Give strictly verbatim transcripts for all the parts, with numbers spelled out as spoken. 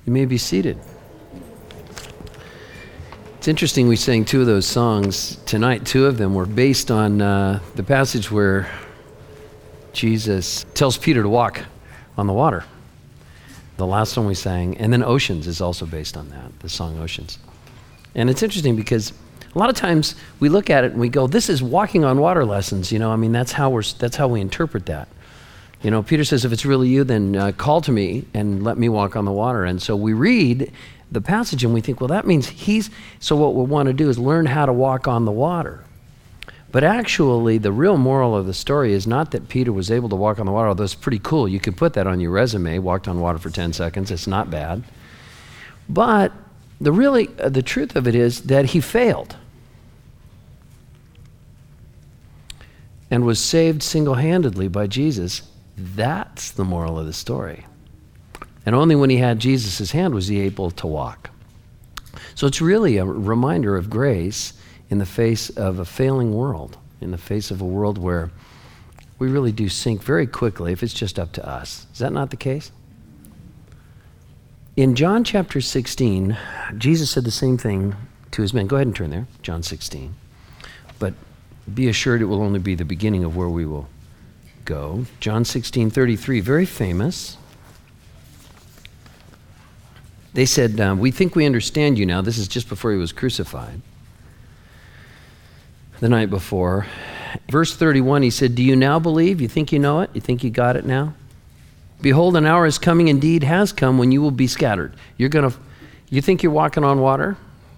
You may be seated. It's interesting we sang two of those songs tonight. Two of them were based on uh, the passage where Jesus tells Peter to walk on the water. The last one we sang. And then Oceans is also based on that, the song Oceans. And it's interesting because a lot of times we look at it and we go, this is walking on water lessons. You know, I mean, that's how we're, that's how we interpret that. You know, Peter says, if it's really you, then uh, call to me and let me walk on the water. And so we read the passage and we think, well, that means he's, so what we want to do is learn how to walk on the water. But actually, the real moral of the story is not that Peter was able to walk on the water, although it's pretty cool. You could put that on your resume, walked on water for ten seconds. It's not bad. But the really, uh, the truth of it is that he failed and was saved single-handedly by Jesus. That's the moral of the story. And only when he had Jesus' hand was he able to walk. So it's really a reminder of grace in the face of a failing world, in the face of a world where we really do sink very quickly if it's just up to us. Is that not the case? In John chapter sixteen, Jesus said the same thing to his men. Go ahead and turn there, John sixteen. But be assured it will only be the beginning of where we will go. John sixteen thirty-three, very famous. They said, uh, we think we understand you now. This is just before he was crucified. The night before. Verse thirty-one, he said, do you now believe? You think you know it? You think you got it now? Behold, an hour is coming, indeed has come, when you will be scattered. You're going to, you think you're walking on water?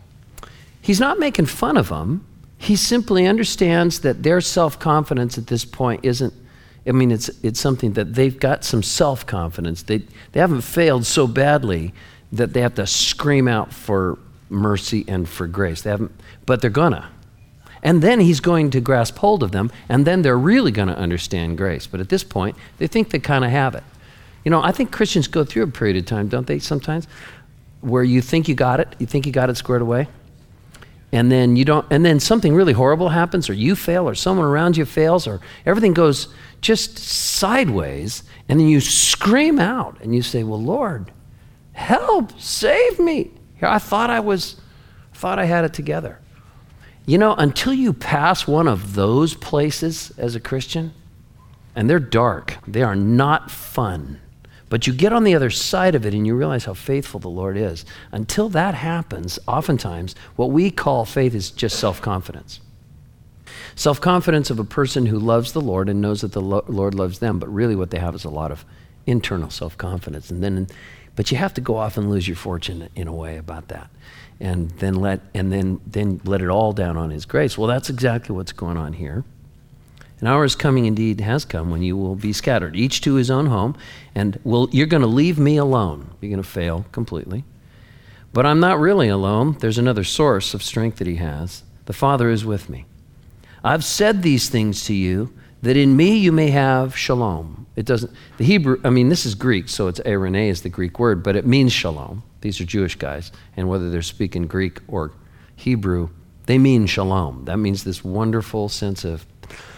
He's not making fun of them. He simply understands that their self-confidence at this point isn't, I mean, it's it's something that they've got some self-confidence. They they haven't failed so badly that they have to scream out for mercy and for grace. They haven't, but they're gonna. And then he's going to grasp hold of them, and then they're really going to understand grace. But at this point, they think they kind of have it. You know, I think Christians go through a period of time, don't they, sometimes, where you think you got it, you think you got it squared away, and then you don't, and then something really horrible happens, or you fail, or someone around you fails, or everything goes just sideways, and then you scream out, and you say, well, Lord, help, save me. Here, I thought I was, thought I had it together. You know, until you pass one of those places as a Christian, and they're dark, they are not fun, but you get on the other side of it and you realize how faithful the Lord is. Until that happens, oftentimes, what we call faith is just self-confidence. Self-confidence of a person who loves the Lord and knows that the lo- Lord loves them, but really what they have is a lot of internal self-confidence. And then, but you have to go off and lose your fortune in a way about that. And then let and then then let it all down on his grace. Well, that's exactly what's going on here. An hour is coming, indeed has come, when you will be scattered, each to his own home, and will you're going to leave me alone. You're going to fail completely. But I'm not really alone. There's another source of strength that he has. The Father is with me. I've said these things to you, that in me you may have shalom. It doesn't, the Hebrew, I mean, this is Greek, so it's eirene is the Greek word, but it means shalom. These are Jewish guys, and whether they're speaking Greek or Hebrew, they mean shalom. That means this wonderful sense of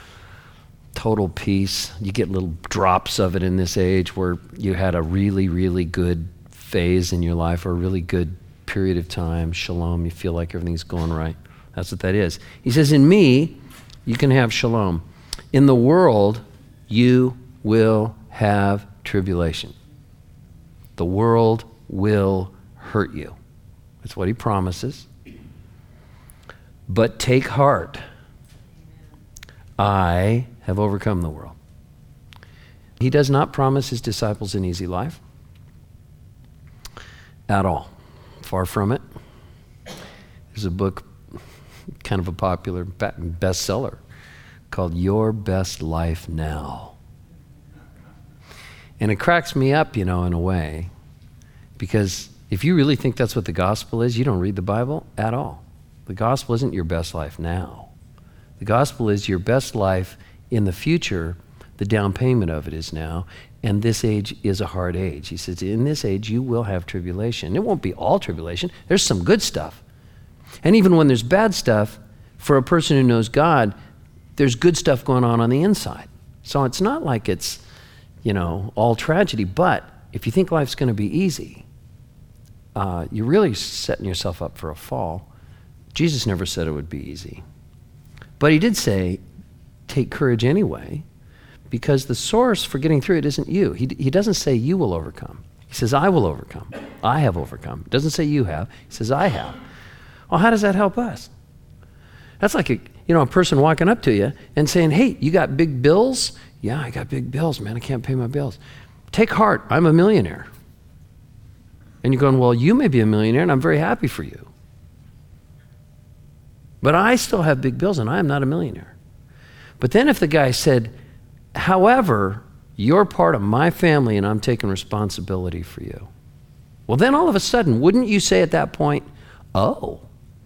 total peace. You get little drops of it in this age where you had a really, really good phase in your life or a really good period of time. Shalom, you feel like everything's going right. That's what that is. He says, in me, you can have shalom. In the world, you will have tribulation. The world will hurt you. That's what he promises. But take heart. I have overcome the world. He does not promise his disciples an easy life at all. Far from it. There's a book, kind of a popular bestseller, called Your Best Life Now. And it cracks me up, you know, in a way, because if you really think that's what the gospel is, you don't read the Bible at all. The gospel isn't your best life now. The gospel is your best life in the future. The down payment of it is now, and this age is a hard age. He says, in this age, you will have tribulation. It won't be all tribulation. There's some good stuff. And even when there's bad stuff, for a person who knows God, there's good stuff going on on the inside. So it's not like it's, you know, all tragedy, but if you think life's going to be easy, uh, you're really setting yourself up for a fall. Jesus never said it would be easy. But he did say, take courage anyway, because the source for getting through it isn't you. He, he doesn't say you will overcome. He says, I will overcome. I have overcome. It doesn't say you have. He says, I have. Well, how does that help us? That's like a, you know, a person walking up to you and saying, hey, you got big bills? Yeah, I got big bills, man. I can't pay my bills. Take heart. I'm a millionaire. And you're going, well, you may be a millionaire, and I'm very happy for you. But I still have big bills, and I am not a millionaire. But then if the guy said, however, you're part of my family, and I'm taking responsibility for you. Well, then all of a sudden, wouldn't you say at that point, oh,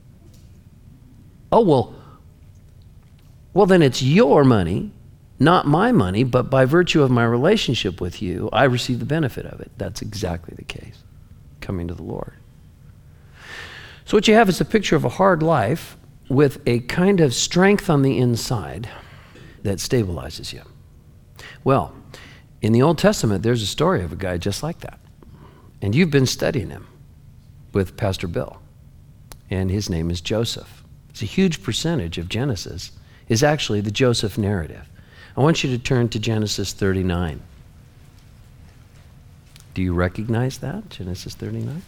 oh, well, well, then it's your money, not my money, but by virtue of my relationship with you, I receive the benefit of it. That's exactly the case, coming to the Lord. So what you have is a picture of a hard life with a kind of strength on the inside that stabilizes you. Well, in the Old Testament, there's a story of a guy just like that. And you've been studying him with Pastor Bill. And his name is Joseph. It's a huge percentage of Genesis is actually the Joseph narrative. I want you to turn to Genesis thirty-nine. Do you recognize that, Genesis thirty-nine?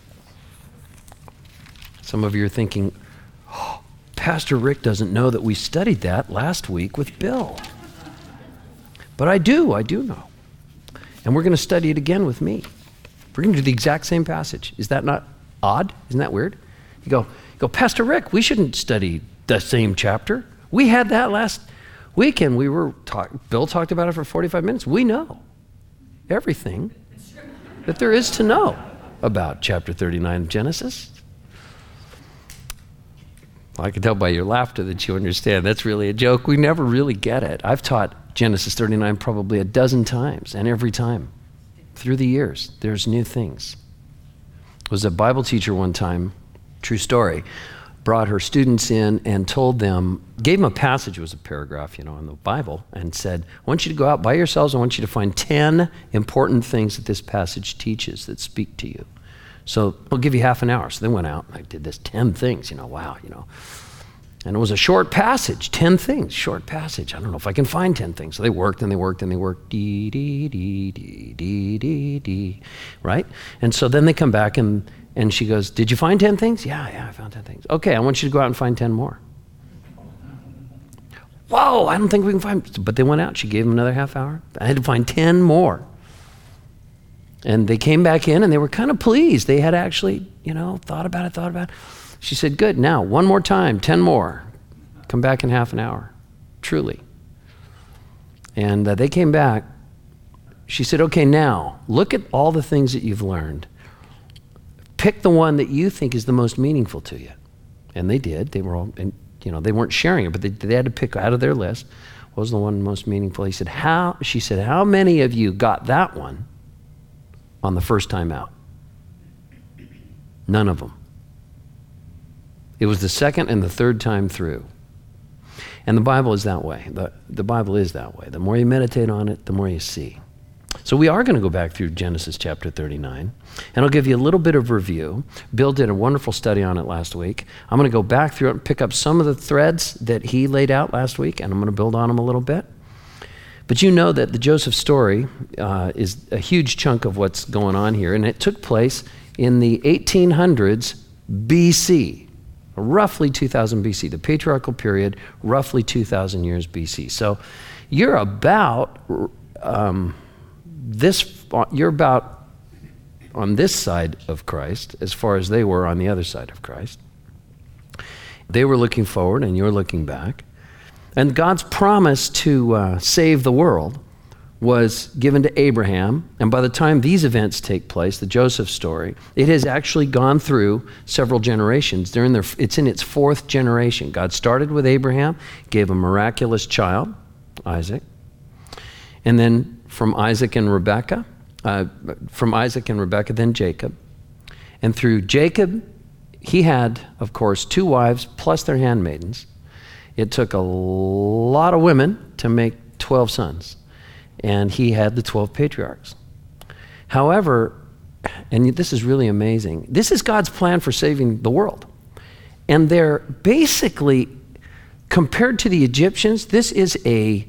Some of you are thinking, oh, Pastor Rick doesn't know that we studied that last week with Bill. But I do, I do know. And we're going to study it again with me. We're going to do the exact same passage. Is that not odd? Isn't that weird? You go, you go, Pastor Rick, we shouldn't study the same chapter. We had that last weekend. We were talk, Bill talked about it for forty-five minutes. We know everything that there is to know about chapter thirty-nine of Genesis. I can tell by your laughter that you understand. That's really a joke. We never really get it. I've taught Genesis thirty-nine probably a dozen times, and every time through the years, there's new things. I was a Bible teacher one time, true story, brought her students in and told them, gave them a passage, it was a paragraph, you know, in the Bible, and said, I want you to go out by yourselves, I want you to find ten important things that this passage teaches that speak to you. So I'll give you half an hour. So they went out and I did this ten things, you know, wow, you know. And it was a short passage, ten things, short passage. I don't know if I can find ten things. So they worked and they worked and they worked, dee, dee, dee, dee, dee, dee, dee, right? And so then they come back and, and she goes, did you find ten things? Yeah, yeah, I found ten things. Okay, I want you to go out and find ten more. Whoa, I don't think we can find, but they went out. She gave them another half hour. I had to find ten more. And they came back in and they were kind of pleased. They had actually, you know, thought about it, thought about it. She said, good, now, one more time, ten more. Come back in half an hour, truly. And uh, they came back. She said, okay, now, look at all the things that you've learned. Pick the one that you think is the most meaningful to you. And they did. They were all, and, you know, they weren't sharing it, but they, they had to pick out of their list what was the one most meaningful. He said, how, she said, how many of you got that one on the first time out? None of them. It was the second and the third time through. And the Bible is that way. The, the Bible is that way. The more you meditate on it, the more you see. So we are going to go back through Genesis chapter thirty-nine, and I'll give you a little bit of review. Bill did a wonderful study on it last week. I'm going to go back through it and pick up some of the threads that he laid out last week, and I'm going to build on them a little bit. But you know that the Joseph story uh, is a huge chunk of what's going on here, and it took place in the eighteen hundreds B C, roughly two thousand B C, the patriarchal period, roughly two thousand years B C. So you're about um, this, you're about on this side of Christ as far as they were on the other side of Christ. They were looking forward and you're looking back. And God's promise to uh, save the world was given to Abraham. And by the time these events take place, the Joseph story, it has actually gone through several generations. They're in their, it's in its fourth generation. God started with Abraham, gave a miraculous child, Isaac. And then from Isaac and Rebekah, uh, from Isaac and Rebekah, then Jacob. And through Jacob, he had, of course, two wives plus their handmaidens. It took a lot of women to make twelve sons, and he had the twelve patriarchs. However, And this is really amazing. This is God's plan for saving the world. And they're basically, compared to the Egyptians, this is a,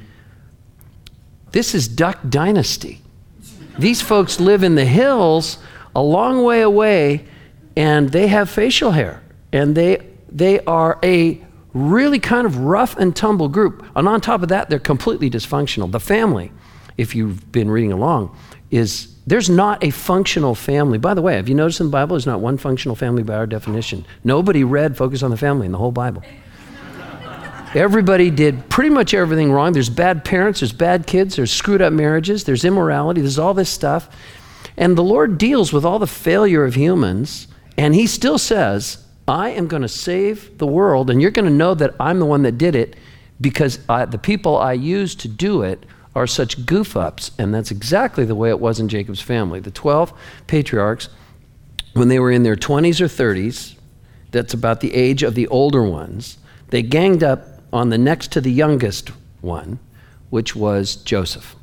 this is Duck Dynasty. These folks live in the hills a long way away, and they have facial hair. And they they are a really kind of rough and tumble group. And on top of that, they're completely dysfunctional. The family, if you've been reading along, is there's not a functional family. By the way, have you noticed in the Bible, there's not one functional family by our definition. Nobody read Focus on the Family in the whole Bible. Everybody did pretty much everything wrong. There's bad parents, there's bad kids, there's screwed up marriages, there's immorality, there's all this stuff. And the Lord deals with all the failure of humans, and he still says, I am going to save the world, and you're going to know that I'm the one that did it because I, the people I used to do it are such goof-ups. And that's exactly the way it was in Jacob's family. The twelve patriarchs, when they were in their twenties or thirties, that's about the age of the older ones, they ganged up on the next to the youngest one, which was Joseph.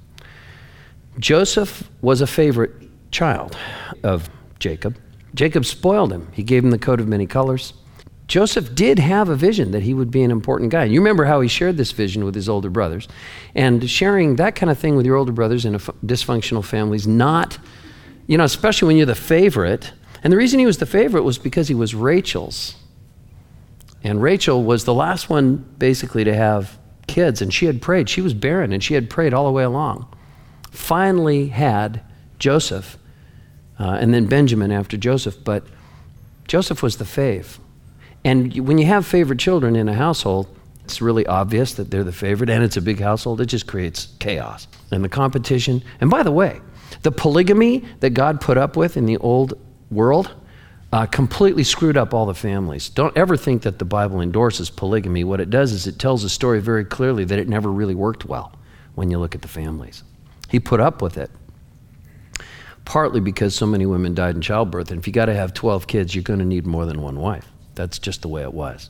Joseph was a favorite child of Jacob. Jacob spoiled him. He gave him the coat of many colors. Joseph did have a vision that he would be an important guy. You remember how he shared this vision with his older brothers. And sharing that kind of thing with your older brothers in a f- dysfunctional family is not, you know, especially when you're the favorite. And the reason he was the favorite was because he was Rachel's. And Rachel was the last one basically to have kids, and she had prayed. She was barren, and she had prayed all the way along. Finally had Joseph, uh, and then Benjamin after Joseph, but Joseph was the fave. And when you have favorite children in a household, it's really obvious that they're the favorite, and it's a big household. It just creates chaos and the competition. And by the way, the polygamy that God put up with in the old world uh, completely screwed up all the families. Don't ever think that the Bible endorses polygamy. What it does is it tells a story very clearly that it never really worked well when you look at the families. He put up with it, partly because so many women died in childbirth. And if you got to have twelve kids, you're going to need more than one wife. That's just the way it was.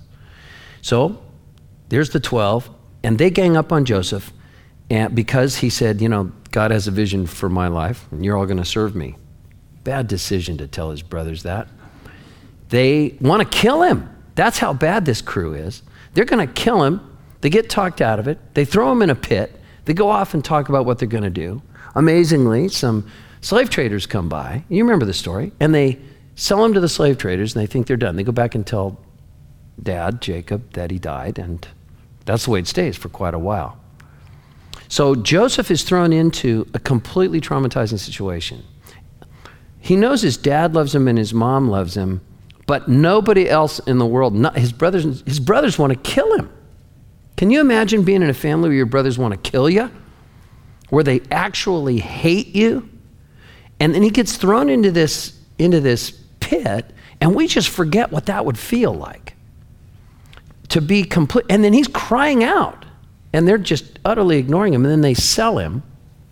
So there's the twelve, and they gang up on Joseph and because he said, you know, God has a vision for my life, and you're all going to serve me. Bad decision to tell his brothers that. They want to kill him. That's how bad this crew is. They're going to kill him. They get talked out of it. They throw him in a pit. They go off and talk about what they're going to do. Amazingly, some slave traders come by. You remember the story. And they sell him to the slave traders, and they think they're done. They go back and tell Dad, Jacob, that he died, and that's the way it stays for quite a while. So Joseph is thrown into a completely traumatizing situation. He knows his dad loves him and his mom loves him, but nobody else in the world, not, his brothers, his brothers want to kill him. Can you imagine being in a family where your brothers want to kill you? Where they actually hate you? And then he gets thrown into this, into this pit, and we just forget what that would feel like. To be complete, and then he's crying out, and they're just utterly ignoring him, and then they sell him,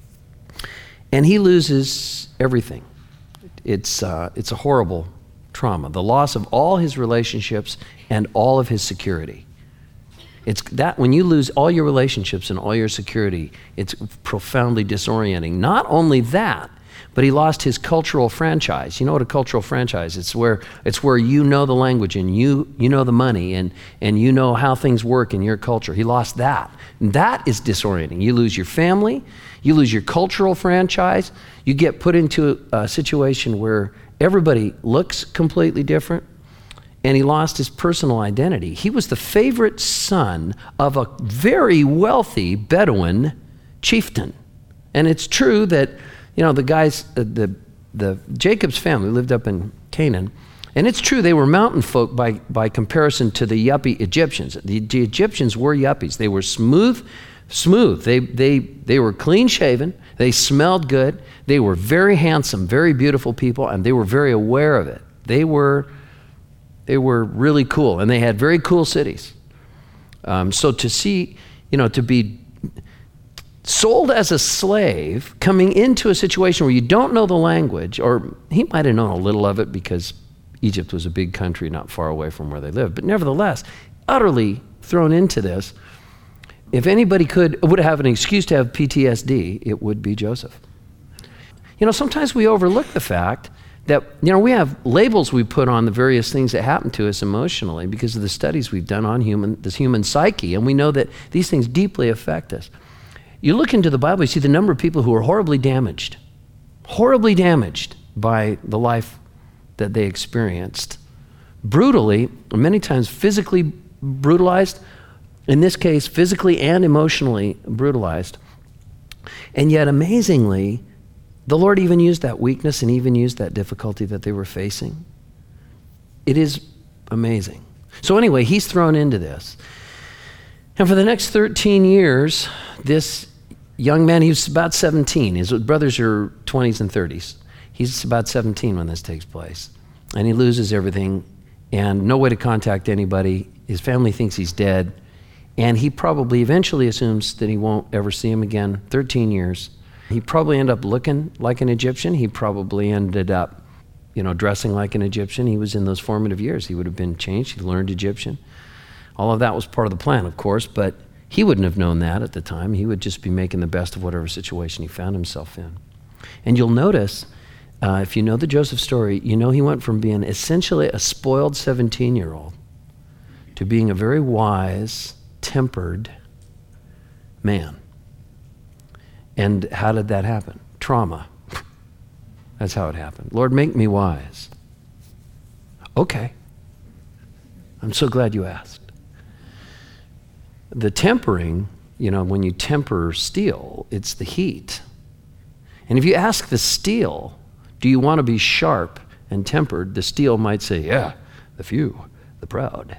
and he loses everything. It's uh, it's a horrible trauma, the loss of all his relationships and all of his security. It's that when you lose all your relationships and all your security, it's profoundly disorienting. Not only that, but he lost his cultural franchise. You know what a cultural franchise is? It's where it's where you know the language and you you know the money and and you know how things work in your culture. He lost that. And that is disorienting. You lose your family, you lose your cultural franchise, you get put into a situation where everybody looks completely different, and he lost his personal identity. He was the favorite son of a very wealthy Bedouin chieftain. And it's true that You know, the guys, uh, the the Jacob's family lived up in Canaan, and it's true they were mountain folk by, by comparison to the yuppie Egyptians. The, the Egyptians were yuppies. They were smooth, smooth. They they they were clean shaven. They smelled good. They were very handsome, very beautiful people, and they were very aware of it. They were they were really cool, and they had very cool cities. Um, so to see, you know, to be sold as a slave, coming into a situation where you don't know the language, or he might have known a little of it because Egypt was a big country not far away from where they lived, but nevertheless, utterly thrown into this. If anybody could, would have an excuse to have P T S D, it would be Joseph. You know, sometimes we overlook the fact that, you know, we have labels we put on the various things that happen to us emotionally because of the studies we've done on human, this human psyche, and we know that these things deeply affect us. You look into the Bible, you see the number of people who are horribly damaged, horribly damaged by the life that they experienced. Brutally, many times physically brutalized, in this case, physically and emotionally brutalized. And yet, amazingly, the Lord even used that weakness and even used that difficulty that they were facing. It is amazing. So anyway, he's thrown into this. And for the next thirteen years, this young man, he was about seventeen. His brothers are twenties and thirties. He's about seventeen when this takes place. And he loses everything and no way to contact anybody. His family thinks he's dead. And he probably eventually assumes that he won't ever see him again. thirteen years. He probably ended up looking like an Egyptian. He probably ended up, you know, dressing like an Egyptian. He was in those formative years. He would have been changed. He learned Egyptian. All of that was part of the plan, of course, but he wouldn't have known that at the time. He would just be making the best of whatever situation he found himself in. And you'll notice, uh, if you know the Joseph story, you know he went from being essentially a spoiled seventeen-year-old to being a very wise, tempered man. And how did that happen? Trauma. That's how it happened. Lord, make me wise. Okay. I'm so glad you asked. The tempering, you know, when you temper steel, it's the heat. And if you ask the steel, do you want to be sharp and tempered? The steel might say, yeah, the few, the proud.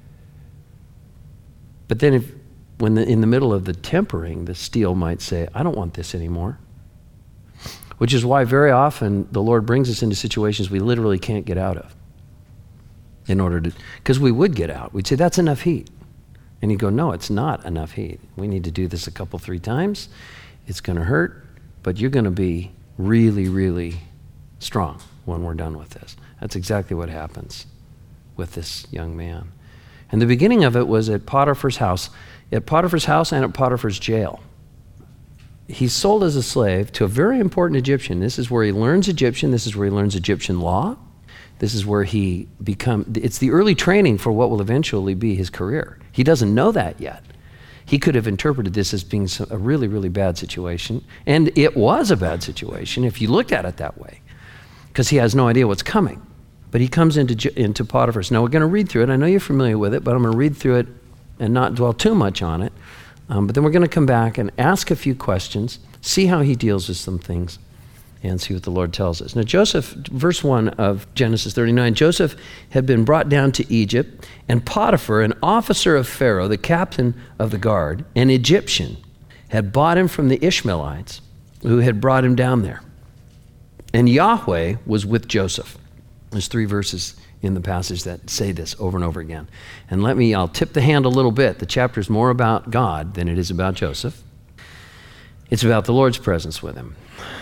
But then if When the, in the middle of the tempering, the steel might say, I don't want this anymore. Which is why very often the Lord brings us into situations we literally can't get out of. In order to, because we would get out. We'd say, that's enough heat. And he'd go, no, it's not enough heat. We need to do this a couple, three times. It's going to hurt, but you're going to be really, really strong when we're done with this. That's exactly what happens with this young man. And the beginning of it was at Potiphar's house. At Potiphar's house and at Potiphar's jail. He's sold as a slave to a very important Egyptian. This is where he learns Egyptian. This is where he learns Egyptian law. This is where he become. It's the early training for what will eventually be his career. He doesn't know that yet. He could have interpreted this as being a really, really bad situation. And it was a bad situation if you looked at it that way, because he has no idea what's coming. But he comes into, into Potiphar's. Now we're going to read through it. I know you're familiar with it, but I'm going to read through it and not dwell too much on it. Um, but then we're going to come back and ask a few questions, see how he deals with some things, and see what the Lord tells us. Now Joseph, verse one of Genesis thirty-nine, Joseph had been brought down to Egypt, and Potiphar, an officer of Pharaoh, the captain of the guard, an Egyptian, had bought him from the Ishmaelites who had brought him down there. And Yahweh was with Joseph. There's three verses in the passage that say this over and over again. And let me, I'll tip the hand a little bit. The chapter is more about God than it is about Joseph. It's about the Lord's presence with him.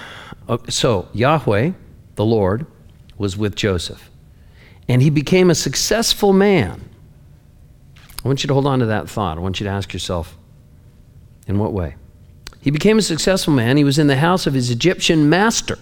So Yahweh, the Lord, was with Joseph. And he became a successful man. I want you to hold on to that thought. I want you to ask yourself, in what way? He became a successful man. He was in the house of his Egyptian master.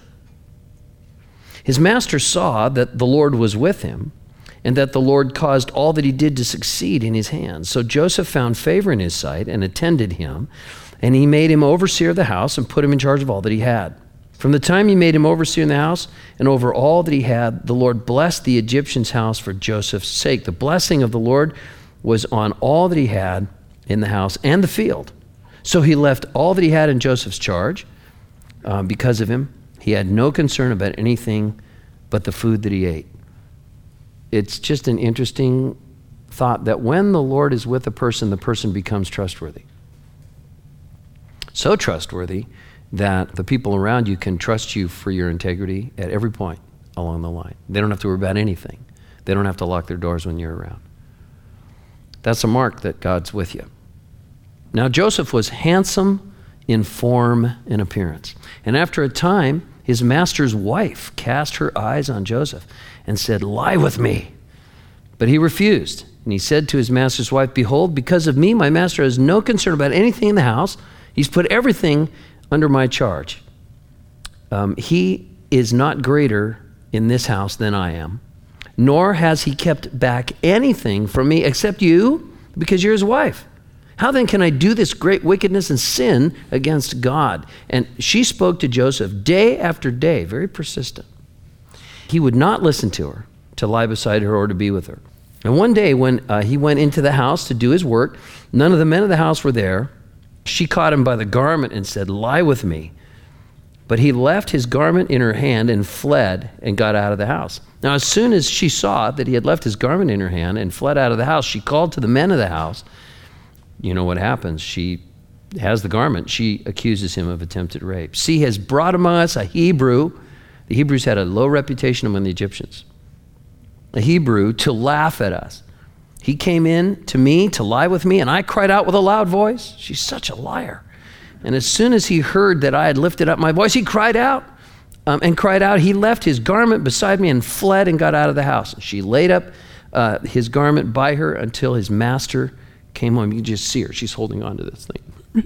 His master saw that the Lord was with him and that the Lord caused all that he did to succeed in his hands. So Joseph found favor in his sight and attended him, and he made him overseer of the house and put him in charge of all that he had. From the time he made him overseer in the house and over all that he had, the Lord blessed the Egyptian's house for Joseph's sake. The blessing of the Lord was on all that he had in the house and the field. So he left all that he had in Joseph's charge uh, because of him. He had no concern about anything but the food that he ate. It's just an interesting thought that when the Lord is with a person, the person becomes trustworthy. So trustworthy that the people around you can trust you for your integrity at every point along the line. They don't have to worry about anything. They don't have to lock their doors when you're around. That's a mark that God's with you. Now Joseph was handsome in form and appearance. And after a time, his master's wife cast her eyes on Joseph and said, lie with me. But he refused. And he said to his master's wife, behold, because of me, my master has no concern about anything in the house. He's put everything under my charge. Um, he is not greater in this house than I am, nor has he kept back anything from me except you, because you're his wife. How then can I do this great wickedness and sin against God?" And she spoke to Joseph day after day, very persistent. He would not listen to her, to lie beside her or to be with her. And one day when uh, he went into the house to do his work, none of the men of the house were there. She caught him by the garment and said, "Lie with me." But he left his garment in her hand and fled and got out of the house. Now, as soon as she saw that he had left his garment in her hand and fled out of the house, she called to the men of the house. You know what happens. She has the garment. She accuses him of attempted rape. "She has brought among us a Hebrew." The Hebrews had a low reputation among the Egyptians. "A Hebrew to laugh at us. He came in to me to lie with me, and I cried out with a loud voice." She's such a liar. "And as soon as he heard that I had lifted up my voice, he cried out um, and cried out. He left his garment beside me and fled and got out of the house. And she laid up uh, his garment by her until his master came home." You can just see her. She's holding on to this thing.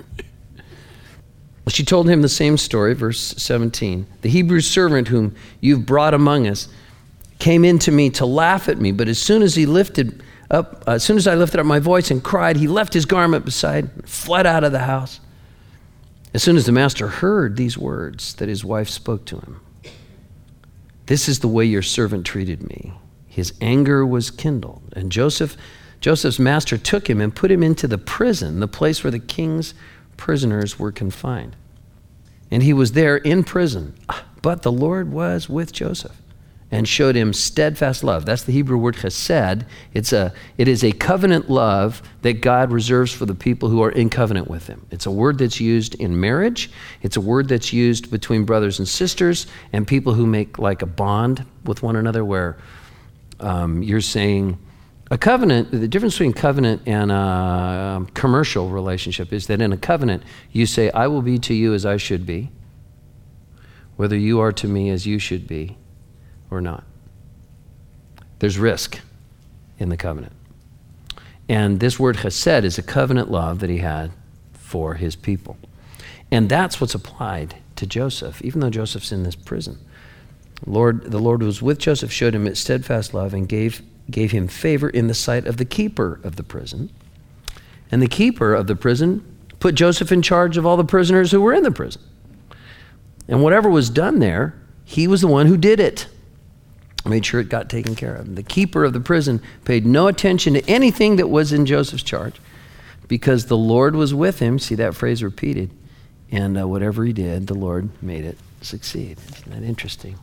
She told him the same story, verse seventeen. "The Hebrew servant whom you've brought among us came in to me to laugh at me, but as soon as he lifted up, uh, as soon as I lifted up my voice and cried, he left his garment beside and fled out of the house. As soon as the master heard these words that his wife spoke to him, 'This is the way your servant treated me,' his anger was kindled. And Joseph, Joseph's master took him and put him into the prison, the place where the king's prisoners were confined. And he was there in prison. But the Lord was with Joseph and showed him steadfast love." That's the Hebrew word chesed. It's a, it is a covenant love that God reserves for the people who are in covenant with him. It's a word that's used in marriage. It's a word that's used between brothers and sisters and people who make like a bond with one another, where um, you're saying a covenant, the difference between covenant and a commercial relationship is that in a covenant, you say, "I will be to you as I should be, whether you are to me as you should be or not." There's risk in the covenant. And this word chesed is a covenant love that he had for his people. And that's what's applied to Joseph, even though Joseph's in this prison. Lord, the Lord was with Joseph, showed him steadfast love, and gave, gave him favor in the sight of the keeper of the prison. And the keeper of the prison put Joseph in charge of all the prisoners who were in the prison. And whatever was done there, he was the one who did it. Made sure it got taken care of. The keeper of the prison paid no attention to anything that was in Joseph's charge because the Lord was with him. See that phrase repeated. And uh, whatever he did, the Lord made it succeed. Isn't that interesting?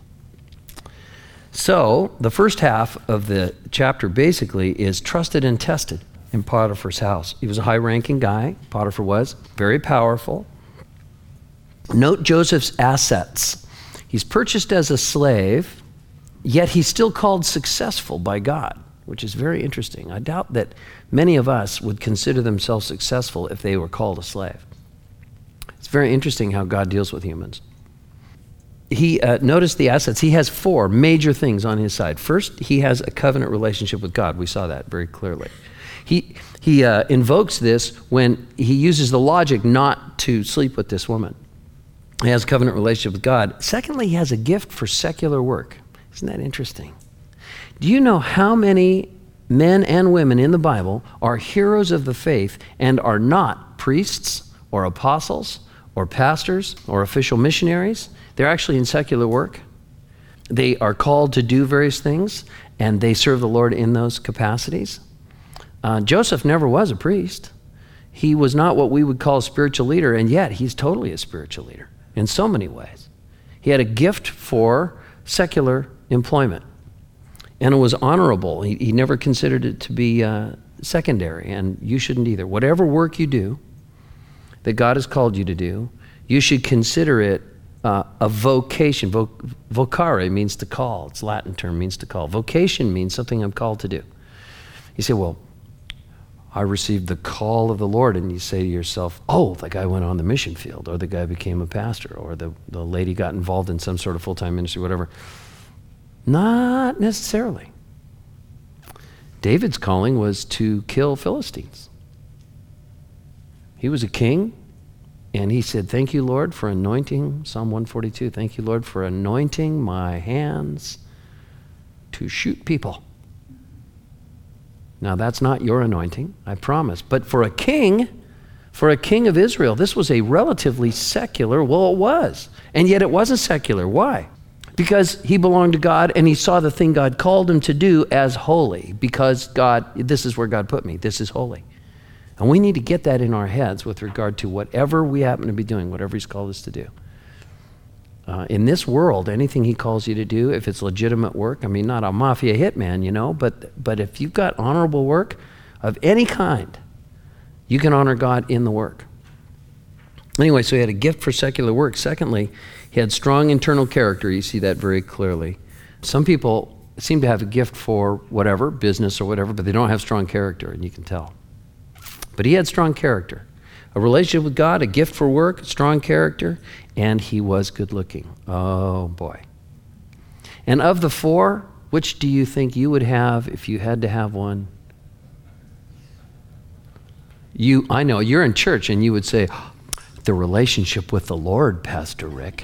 So the first half of the chapter basically is trusted and tested in Potiphar's house. He was a high-ranking guy. Potiphar was very powerful. Note Joseph's assets. He's purchased as a slave, yet he's still called successful by God, which is very interesting. I doubt that many of us would consider themselves successful if they were called a slave. It's very interesting how God deals with humans. He uh, noticed the assets. He has four major things on his side. First, he has a covenant relationship with God. We saw that very clearly. He he uh, invokes this when he uses the logic not to sleep with this woman. He has a covenant relationship with God. Secondly, he has a gift for secular work. Isn't that interesting? Do you know how many men and women in the Bible are heroes of the faith and are not priests or apostles or pastors or official missionaries? They're actually in secular work. They are called to do various things, and they serve the Lord in those capacities. Uh, Joseph never was a priest. He was not what we would call a spiritual leader, and yet he's totally a spiritual leader in so many ways. He had a gift for secular employment, and it was honorable. He, he never considered it to be uh, secondary, and you shouldn't either. Whatever work you do that God has called you to do, you should consider it uh, a vocation. Voc- vocare means to call. It's a Latin term, means to call. Vocation means something I'm called to do. You say, well, I received the call of the Lord, and you say to yourself, oh, the guy went on the mission field, or the guy became a pastor, or the, the lady got involved in some sort of full-time ministry, whatever. Not necessarily. David's calling was to kill Philistines. He was a king. And he said, thank you, Lord, for anointing, Psalm one forty-two, thank you, Lord, for anointing my hands to shoot people. Now, that's not your anointing, I promise. But for a king, for a king of Israel, this was a relatively secular, well, it was. And yet it wasn't secular. Why? Because he belonged to God and he saw the thing God called him to do as holy. Because God, this is where God put me. This is holy. And we need to get that in our heads with regard to whatever we happen to be doing, whatever he's called us to do. Uh, in this world, anything he calls you to do, if it's legitimate work, I mean, not a mafia hitman, you know, but but if you've got honorable work of any kind, you can honor God in the work. Anyway, so he had a gift for secular work. Secondly, he had strong internal character. You see that very clearly. Some people seem to have a gift for whatever, business or whatever, but they don't have strong character, and you can tell. But he had strong character. A relationship with God, a gift for work, strong character, and he was good looking. Oh, boy. And of the four, which do you think you would have if you had to have one? You, I know, you're in church and you would say, the relationship with the Lord, Pastor Rick.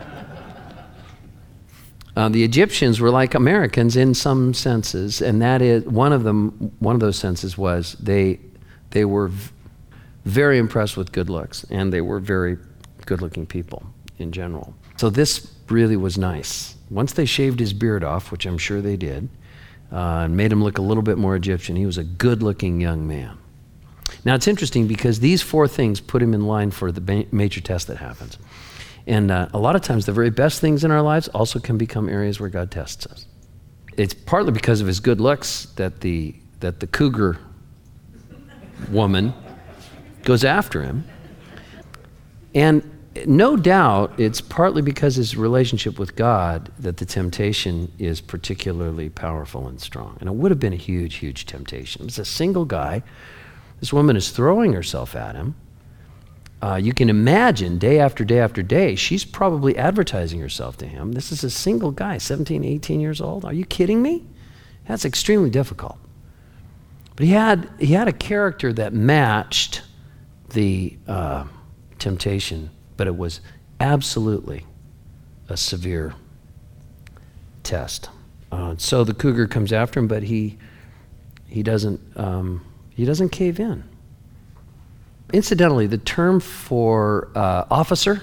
Uh, the Egyptians were like Americans in some senses, and that is, one of them, one of those senses was they, they were v- very impressed with good looks, and they were very good-looking people in general. So this really was nice. Once they shaved his beard off, which I'm sure they did, uh, and made him look a little bit more Egyptian, he was a good-looking young man. Now, it's interesting because these four things put him in line for the ba- major test that happens. And uh, a lot of times, the very best things in our lives also can become areas where God tests us. It's partly because of his good looks that the that the cougar woman goes after him. And no doubt, it's partly because of his relationship with God that the temptation is particularly powerful and strong. And it would have been a huge, huge temptation. It was a single guy. This woman is throwing herself at him. Uh, you can imagine day after day after day, she's probably advertising herself to him. This is a single guy, seventeen, eighteen years old. Are you kidding me? That's extremely difficult. But he had he had a character that matched the uh, temptation, but it was absolutely a severe test. Uh, so the cougar comes after him, but he he doesn't um, he doesn't cave in. Incidentally, the term for uh, officer,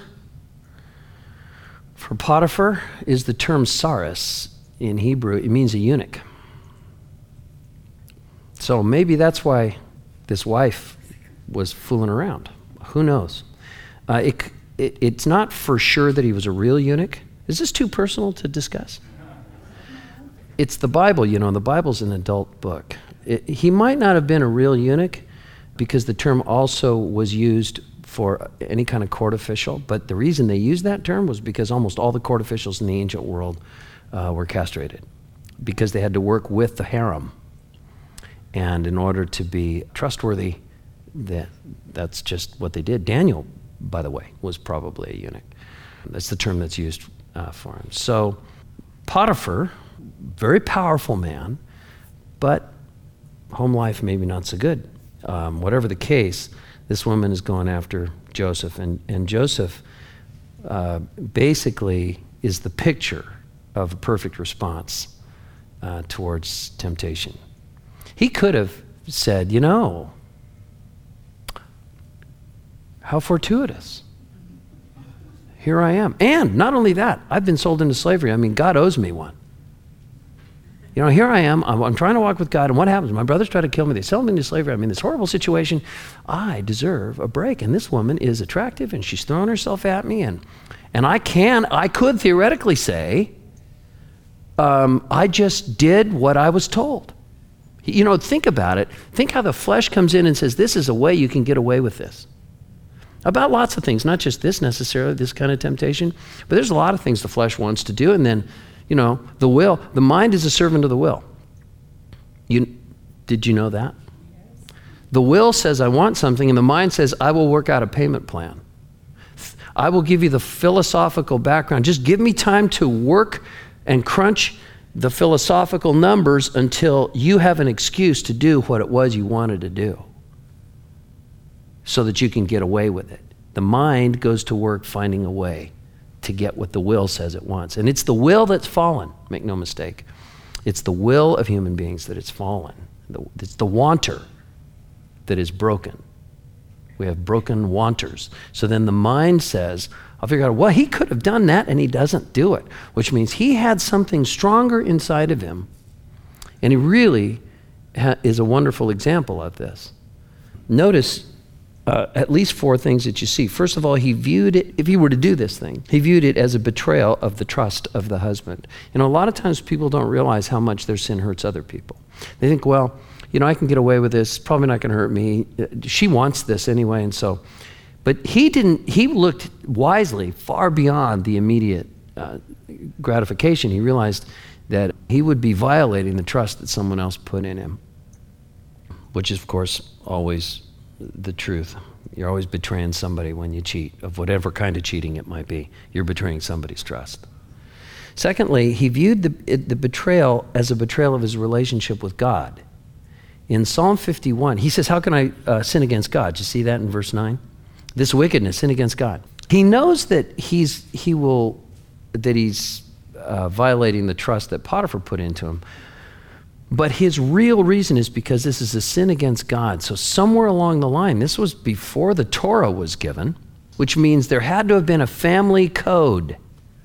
for Potiphar, is the term saris in Hebrew. It means a eunuch. So maybe that's why this wife was fooling around. Who knows? Uh, it, it, it's not for sure that he was a real eunuch. Is this too personal to discuss? It's the Bible, you know, and the Bible's an adult book. It, he might not have been a real eunuch, because the term also was used for any kind of court official, but the reason they used that term was because almost all the court officials in the ancient world uh, were castrated, because they had to work with the harem. And in order to be trustworthy, that that's just what they did. Daniel, by the way, was probably a eunuch. That's the term that's used uh, for him. So Potiphar, very powerful man, but home life maybe not so good. Um, whatever the case, this woman is going after Joseph, and, and Joseph uh, basically is the picture of a perfect response uh, towards temptation. He could have said, you know, how fortuitous. Here I am. And not only that, I've been sold into slavery. I mean, God owes me one. You know, here I am, I'm, I'm trying to walk with God, and what happens? My brothers try to kill me, they sell me into slavery, I'm in this horrible situation. I deserve a break, and this woman is attractive, and she's throwing herself at me, and and I can, I could theoretically say, um, I just did what I was told. You know, think about it. Think how the flesh comes in and says, this is a way you can get away with this. About lots of things, not just this necessarily, this kind of temptation, but there's a lot of things the flesh wants to do, and then you know, the will, the mind is a servant of the will. You, did you know that? Yes. The will says, I want something, and the mind says, I will work out a payment plan. I will give you the philosophical background. Just give me time to work and crunch the philosophical numbers until you have an excuse to do what it was you wanted to do, so that you can get away with it. The mind goes to work finding a way to get what the will says it wants. And it's the will that's fallen, make no mistake. It's the will of human beings that it's fallen. It's the wanter that is broken. We have broken wanters. So then the mind says, I'll figure out, well, he could have done that, and he doesn't do it, which means he had something stronger inside of him. And he really ha- is a wonderful example of this. Notice uh, at least four things that you see. First of all, he viewed it, if he were to do this thing, he viewed it as a betrayal of the trust of the husband. You know, a lot of times people don't realize how much their sin hurts other people. They think, well, you know, I can get away with this, probably not going to hurt me. She wants this anyway, and so. But he didn't, he looked wisely far beyond the immediate uh, gratification. He realized that he would be violating the trust that someone else put in him, which is, of course, always the truth. You're always betraying somebody when you cheat, of whatever kind of cheating it might be. You're betraying somebody's trust. Secondly, he viewed the, the betrayal as a betrayal of his relationship with God. In Psalm fifty-one, he says, how can I uh, sin against God? You see that in verse nine? This wickedness, sin against God. He knows that he's he will that he's uh, violating the trust that Potiphar put into him. But his real reason is because this is a sin against God. So somewhere along the line, this was before the Torah was given, which means there had to have been a family code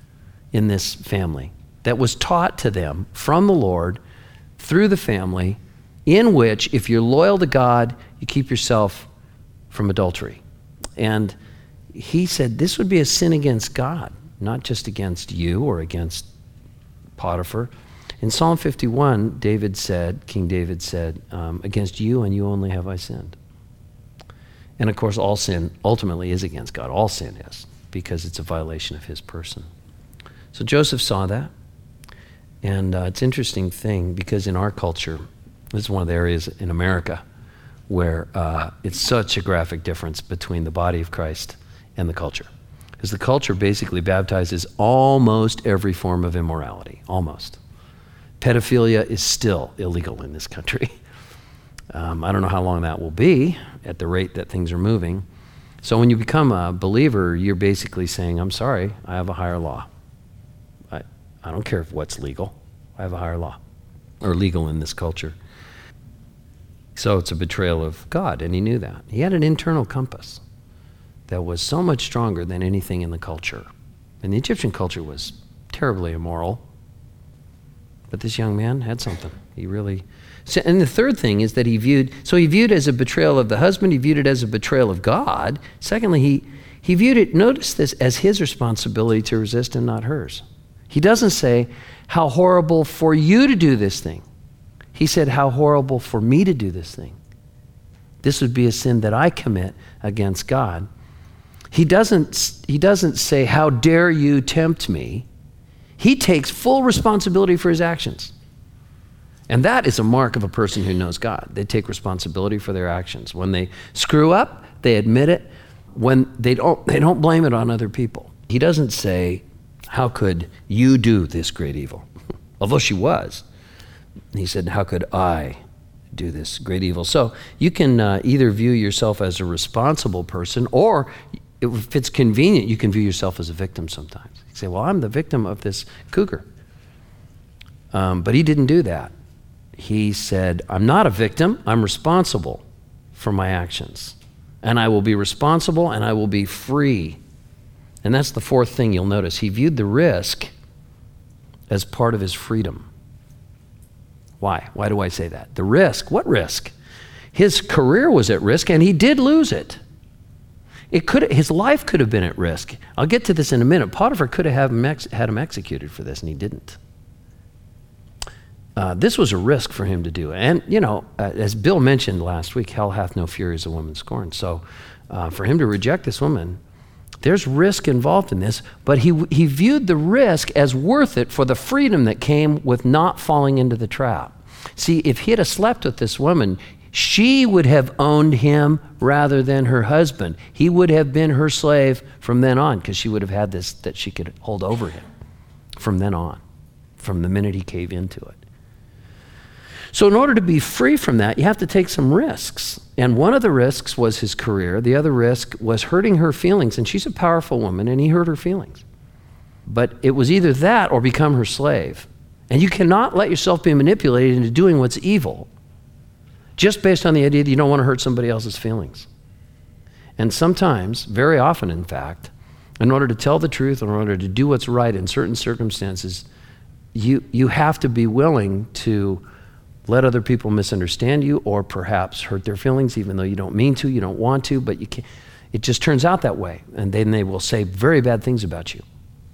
in this family that was taught to them from the Lord through the family, in which if you're loyal to God, you keep yourself from adultery. And he said this would be a sin against God, not just against you or against Potiphar. In Psalm fifty-one, David said, King David said, um, against you and you only have I sinned. And of course, all sin ultimately is against God. All sin is, because it's a violation of his person. So Joseph saw that. And uh, it's an interesting thing, because in our culture, this is one of the areas in America where uh, it's such a graphic difference between the body of Christ and the culture. Because the culture basically baptizes almost every form of immorality, almost. Pedophilia is still illegal in this country. Um, I don't know how long that will be at the rate that things are moving. So when you become a believer, you're basically saying, I'm sorry, I have a higher law. I, I don't care if what's legal. I have a higher law, or legal in this culture. So it's a betrayal of God, and he knew that. He had an internal compass that was so much stronger than anything in the culture. And the Egyptian culture was terribly immoral. But this young man had something. He really... So, and the third thing is that he viewed... So he viewed it as a betrayal of the husband. He viewed it as a betrayal of God. Secondly, he, he viewed it, notice this, as his responsibility to resist and not hers. He doesn't say, how horrible for you to do this thing. He said, how horrible for me to do this thing. This would be a sin that I commit against God. He doesn't, he doesn't say, how dare you tempt me. He takes full responsibility for his actions. And that is a mark of a person who knows God. They take responsibility for their actions. When they screw up, they admit it. When they don't, they don't blame it on other people. He doesn't say, how could you do this great evil? Although she was. He said, how could I do this great evil? So you can uh, either view yourself as a responsible person, or if it's convenient, you can view yourself as a victim sometimes. You say, well, I'm the victim of this cougar. Um, but he didn't do that. He said, I'm not a victim. I'm responsible for my actions. And I will be responsible, and I will be free. And that's the fourth thing you'll notice. He viewed the risk as part of his freedom. Why? Why do I say that? The risk. What risk? His career was at risk, and he did lose it. It could, his life could have been at risk. I'll get to this in a minute. Potiphar could have him ex, had him executed for this, and he didn't. Uh, this was a risk for him to do. And, you know, uh, as Bill mentioned last week, hell hath no fury as a woman scorned. So uh, for him to reject this woman, there's risk involved in this, but he he viewed the risk as worth it for the freedom that came with not falling into the trap. See, if he had slept with this woman, she would have owned him rather than her husband. He would have been her slave from then on, because she would have had this that she could hold over him from then on, from the minute he cave into it. So in order to be free from that, you have to take some risks. And one of the risks was his career. The other risk was hurting her feelings. And she's a powerful woman, and he hurt her feelings. But it was either that or become her slave. And you cannot let yourself be manipulated into doing what's evil just based on the idea that you don't want to hurt somebody else's feelings. And sometimes, very often in fact, in order to tell the truth, in order to do what's right in certain circumstances, you, you have to be willing to let other people misunderstand you or perhaps hurt their feelings even though you don't mean to, you don't want to, but you can't. It just turns out that way. And then they will say very bad things about you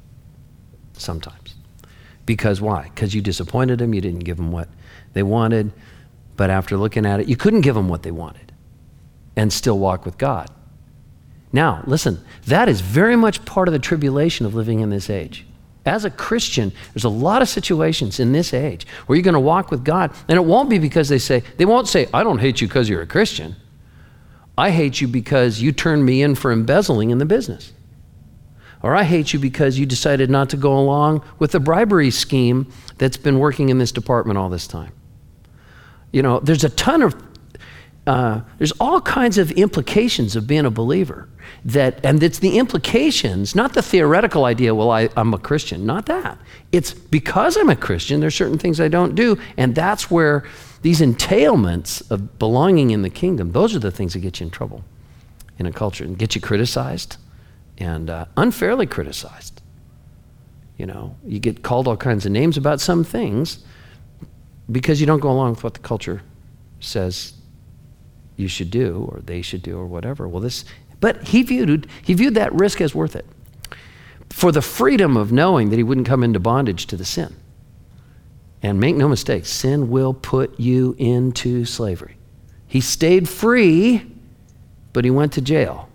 sometimes. Because why? Because you disappointed them, you didn't give them what they wanted, but after looking at it, you couldn't give them what they wanted and still walk with God. Now, listen, that is very much part of the tribulation of living in this age. As a Christian, there's a lot of situations in this age where you're going to walk with God, and it won't be because they say, they won't say, I don't hate you because you're a Christian. I hate you because you turned me in for embezzling in the business. Or I hate you because you decided not to go along with the bribery scheme that's been working in this department all this time. You know, there's a ton of, uh, there's all kinds of implications of being a believer. That, and it's the implications, not the theoretical idea, well, I, I'm a Christian, not that. It's because I'm a Christian, there's certain things I don't do, and that's where these entailments of belonging in the kingdom, those are the things that get you in trouble in a culture and get you criticized and uh, unfairly criticized. You know, you get called all kinds of names about some things because you don't go along with what the culture says you should do or they should do or whatever. Well, this... But he viewed, he viewed that risk as worth it for the freedom of knowing that he wouldn't come into bondage to the sin. And make no mistake, sin will put you into slavery. He stayed free, but he went to jail.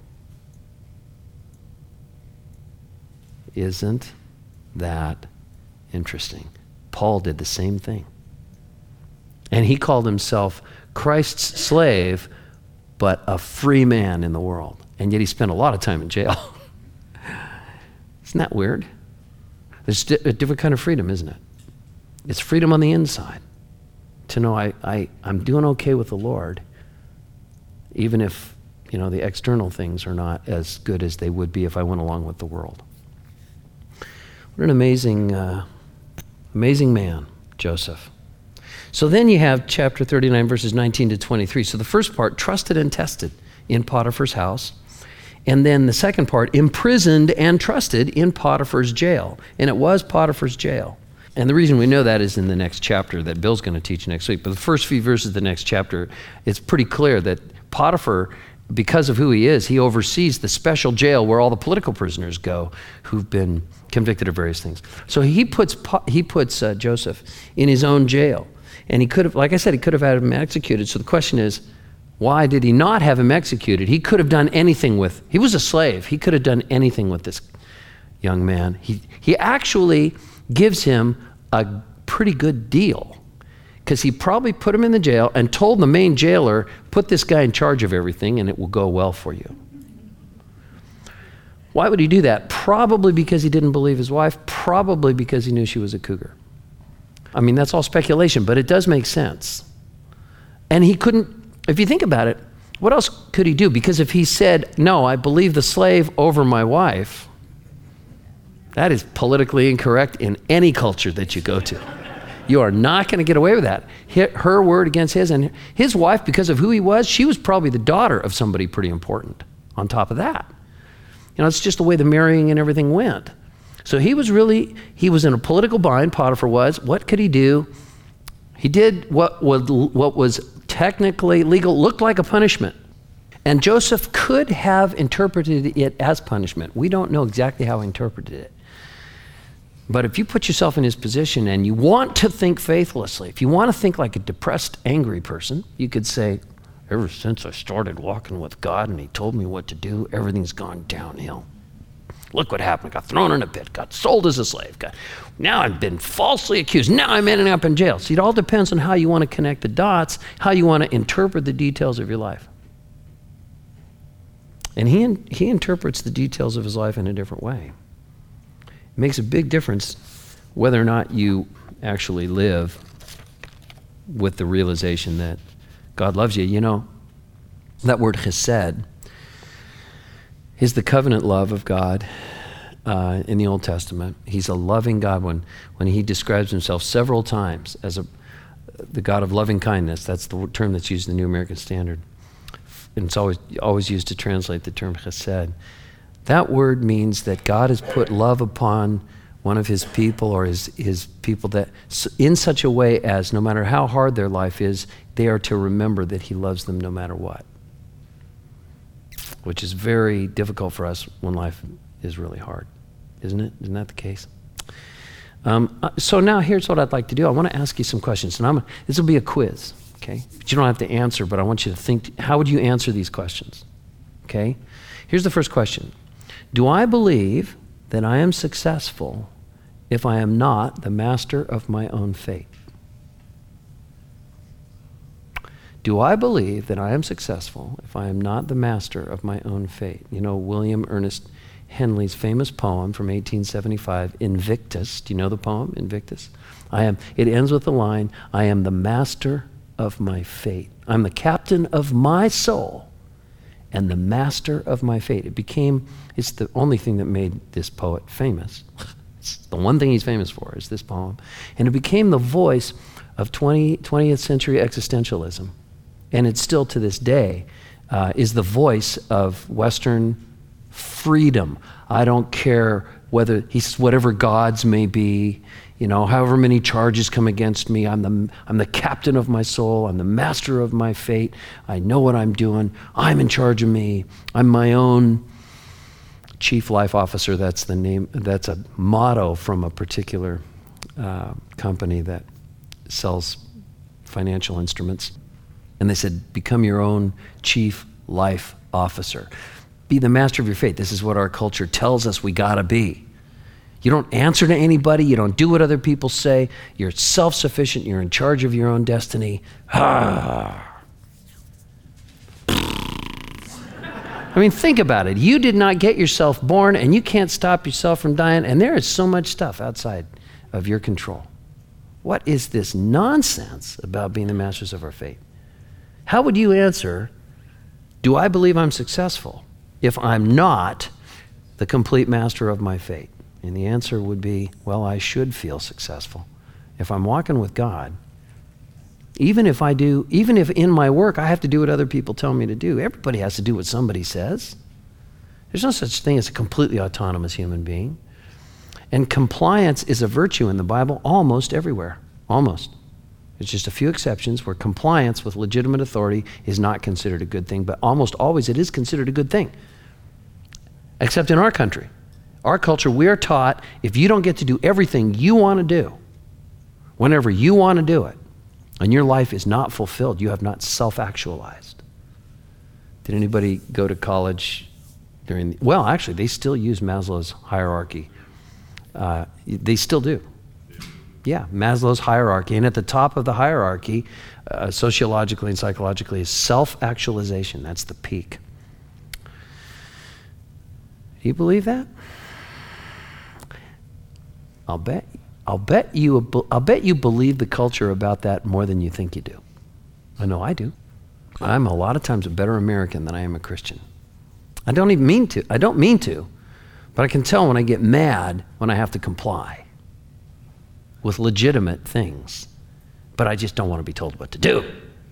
Isn't that interesting? Paul did the same thing. And he called himself Christ's slave, but a free man in the world. And yet he spent a lot of time in jail. Isn't that weird? There's a different kind of freedom, isn't it? It's freedom on the inside to know I, I, I'm doing okay with the Lord, even if, you know, the external things are not as good as they would be if I went along with the world. What an amazing, uh, amazing man, Joseph. So then you have chapter thirty-nine, verses nineteen to twenty-three. So the first part, trusted and tested in Potiphar's house. And then the second part, imprisoned and trusted in Potiphar's jail. And it was Potiphar's jail. And the reason we know that is in the next chapter that Bill's going to teach next week. But the first few verses of the next chapter, it's pretty clear that Potiphar, because of who he is, he oversees the special jail where all the political prisoners go who've been convicted of various things. So he puts he puts uh, Joseph in his own jail. And he could have, like I said, he could have had him executed. So the question is, why did he not have him executed? He could have done anything with, he was a slave. He could have done anything with this young man. He, he actually gives him a pretty good deal because he probably put him in the jail and told the main jailer, put this guy in charge of everything and it will go well for you. Why would he do that? Probably because he didn't believe his wife, probably because he knew she was a cougar. I mean, that's all speculation, but it does make sense. And he couldn't, if you think about it, what else could he do? Because if he said, no, I believe the slave over my wife, that is politically incorrect in any culture that you go to. You are not going to get away with that. Her word against his, and his wife, because of who he was, she was probably the daughter of somebody pretty important on top of that. You know, it's just the way the marrying and everything went. So he was really, he was in a political bind, Potiphar was. What could he do? He did what was, what was technically legal, looked like a punishment. And Joseph could have interpreted it as punishment. We don't know exactly how he interpreted it. But if you put yourself in his position and you want to think faithlessly, if you want to think like a depressed, angry person, you could say, ever since I started walking with God and he told me what to do, everything's gone downhill. Look what happened. I got thrown in a pit, got sold as a slave. Got, now I've been falsely accused. Now I'm ending up in jail. See, it all depends on how you want to connect the dots, how you want to interpret the details of your life. And he, in, he interprets the details of his life in a different way. It makes a big difference whether or not you actually live with the realization that God loves you. You know, that word chesed is the covenant love of God uh, in the Old Testament. He's a loving God when, when he describes himself several times as a, the God of loving kindness. That's the term that's used in the New American Standard. And it's always, always used to translate the term chesed. That word means that God has put love upon one of his people or his, his people that in such a way as no matter how hard their life is, they are to remember that he loves them no matter what. Which is very difficult for us when life is really hard, isn't it? Isn't that the case? Um, so now here's what I'd like to do. I want to ask you some questions, and I'm, this will be a quiz, okay? But you don't have to answer, but I want you to think, how would you answer these questions, okay? Here's the first question. Do I believe that I am successful if I am not the master of my own fate? Do I believe that I am successful if I am not the master of my own fate? You know, William Ernest Henley's famous poem from eighteen seventy-five, Invictus. Do you know the poem, Invictus? I am. It ends with the line, I am the master of my fate. I'm the captain of my soul and the master of my fate. It became, it's the only thing that made this poet famous. It's the one thing he's famous for is this poem. And it became the voice of twentieth century existentialism. And it's still to this day, uh, is the voice of Western freedom. I don't care whether he's whatever gods may be, you know, however many charges come against me, I'm the I'm the captain of my soul, I'm the master of my fate, I know what I'm doing, I'm in charge of me, I'm my own chief life officer. That's the name, that's a motto from a particular uh, company that sells financial instruments. And they said, become your own chief life officer. Be the master of your fate. This is what our culture tells us we gotta be. You don't answer to anybody. You don't do what other people say. You're self-sufficient. You're in charge of your own destiny. Ah. I mean, think about it. You did not get yourself born, and you can't stop yourself from dying, and there is so much stuff outside of your control. What is this nonsense about being the masters of our fate? How would you answer, do I believe I'm successful if I'm not the complete master of my fate? And the answer would be, well, I should feel successful. If I'm walking with God, even if I do, even if in my work I have to do what other people tell me to do, everybody has to do what somebody says. There's no such thing as a completely autonomous human being. And compliance is a virtue in the Bible almost everywhere, almost. There's just a few exceptions where compliance with legitimate authority is not considered a good thing, but almost always it is considered a good thing. Except in our country. Our culture, we are taught if you don't get to do everything you want to do, whenever you want to do it, and your life is not fulfilled, you have not self-actualized. Did anybody go to college during, the, well, actually, they still use Maslow's hierarchy. Uh, they still do. Yeah, Maslow's hierarchy. And at the top of the hierarchy, uh, sociologically and psychologically, is self-actualization. That's the peak. Do you believe that? I'll bet I'll bet you I'll bet you believe the culture about that more than you think you do. I know I do. I'm a lot of times a better American than I am a Christian. I don't even mean to. I don't mean to, but I can tell when I get mad when I have to comply with legitimate things, but I just don't want to be told what to do.